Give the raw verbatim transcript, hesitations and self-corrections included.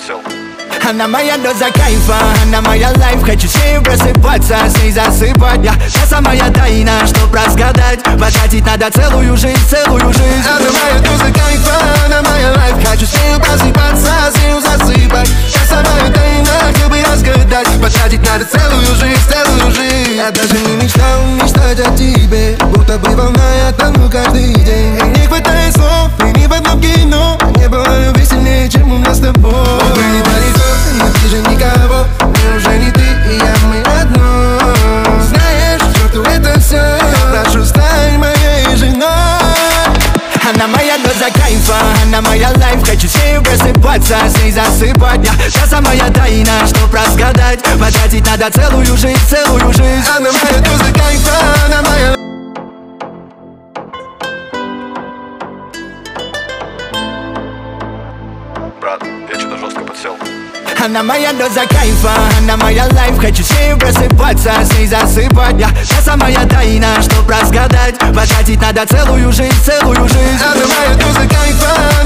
подсел. Она моя доза кайфа, она моя лайф. Хочу с ней просыпаться, с ней засыпать. Я та самая тайна, чтоб разгадать. Потратить надо целую жизнь, целую жизнь. Она моя доза кайфа, она моя лайф. Хочу с ней просыпаться, с ней засыпать. Та самая тайна, чтобы разгадать. Потратить надо целую жизнь, целую жизнь. Я даже не мечтал мечтать о тебе, будто бы волна, я тону каждый день. И не хватает слов, и ни в одном кино не было любви сильнее, чем у нас с тобой. Мы далеко, не ближе никого. Неужели ты и я, мы одно? Знаешь, что это все, я прошу, стань моей женой. Она моя доза кайфа, она моя лайф. Хочу с ней просыпаться, с ней засыпать. Я та самая тайна, чтоб разгадать. Потратить надо целую жизнь, целую жизнь. Она моя доза кайфа, она моя. Брат, я что-то жестко подсел. Она моя доза кайфа, она моя лайф. Хочу с ней просыпаться, с ней засыпать. Я та самая тайна, чтоб разгадать. Потратить надо целую жизнь, целую жизнь. Она моя доза кайфа.